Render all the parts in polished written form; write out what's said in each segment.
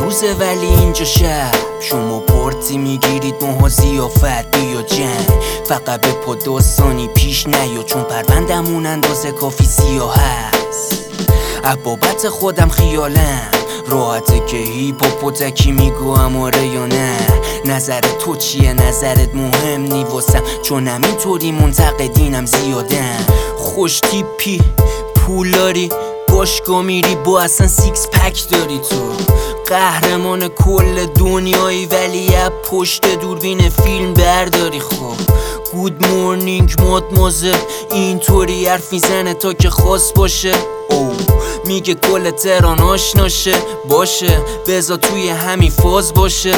روزه ولی اینجا شب شما پارتی میگیرید ماها زیافت بیا جنگ فقط به پا داستانی پیش نیا چون پروندمون اندازه کافی سیاه هست بابت خودم خیالم راحته که هیپ تکی میگوام آره یا نه نظر تو چیه نظرت مهم نی واسم چون همینطوری منتقدینم زیادن خوش تیپی پولاری باشگاه میری با اصلا سیکس پک داری تو قهرمان کل دنیایی ولی از پشت دوربین فیلم برداری خب گود مورنینگ مادمازل اینطوری حرف میزنه تا که خاص باشه او میگه کل تهران آشناشه باشه بذار توی همین فاز باشه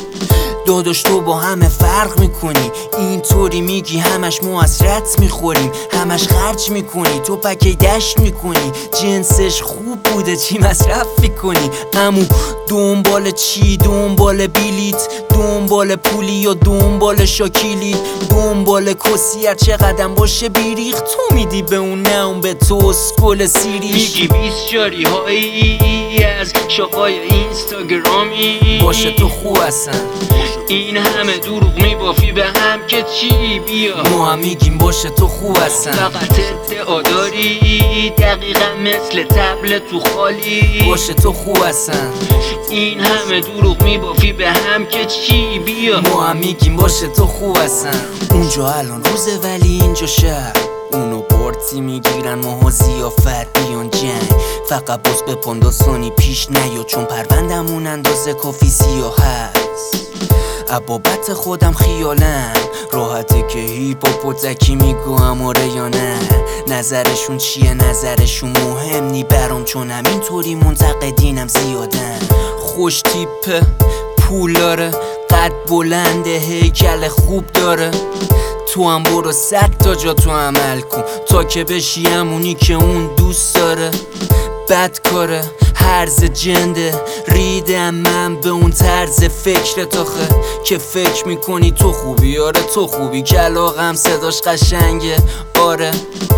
داداش تو با همه فرق میکنی اینطوری میگی همش ما حسرت میخوریم همش خرج میکنی تو پکی دشت میکنی جنسش خوب بوده چی مصرف میکنی امو دنبال چی دنبال بیلیت دنبال پولی یا دنبال شاکیلی دنبال کسی هر چقدر باشه بیریخ تو میدی به اون نه اون به تو اسکل سیریش میگی 20 جاری هایی از شاقای اینستاگرامی باشه تو خوب هستن این همه دروغ میبافی به هم که چی بیا ما هم میگیم باشه تو خوب هستن فقط ادعا داری دقیقا مثل تبل تو خالی باشه تو خوب هستن این همه دروغ میبافی به هم که چی بیا ما هم میگیم باشه تو خوب هستن اونجا الان روزه ولی اینجا شب اونو پارتی میگیرن ماها زیافت بیان جنگ فقط باز به پانداسانی پیش نیا چون پروندمون اندازه کافی سیاه هست بابت خودم خیالم راحته که هیپ تکی میگوام آره یا نه نظرشون چیه نظرشون مهم نی برام چون همینطوری منتقدینم زیادن خوش تیپه پولاره قد بلنده هیکل خوب داره تو هم برو 100 تا جا تو عمل کن تا که بشی همونی که اون دوست داره بد کاره هرز جنده ریدم من به اون طرز فکر تاخه که فکر میکنی تو خوبی آره تو خوبی کلاغم صداش قشنگه آره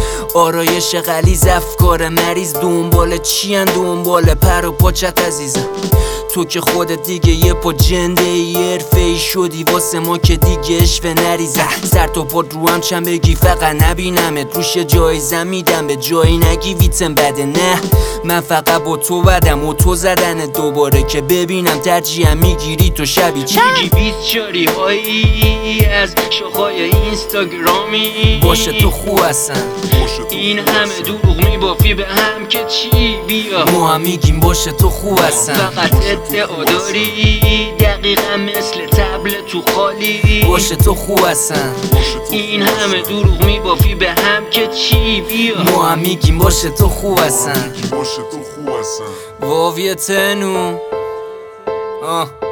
آرایش غلیظ افکار مریض دنبال چیان دنبال پر و پاچت عزیزم تو که خودت دیگه یه پا جنده ای حرفه‌ای شدی واسه ما که دیگه اشوه نریزه سر تا پات رو هم چند بگی فقط نبینمت روش جایزه میدم به جایی نگی ویتم بده نه من فقط با تو بدم و تو زدن دوباره که ببینم ترجیحم میگیری تو شبی چی میگی 20 جاری هایی از شاخهای اینستاگرامی باشه تو خوب هستن این همه دروغ میبافی به هم که چی بیا ما هم میگیم باشه تو خوب هستن فقط ادعا داری دقیقا مثل تبل تو خالی باشه تو خوب هستن این همه دروغ میبافی به هم که چی بیا ما هم میگیم باشه تو خوب هستن باشه تو خوب هستن واویه تنو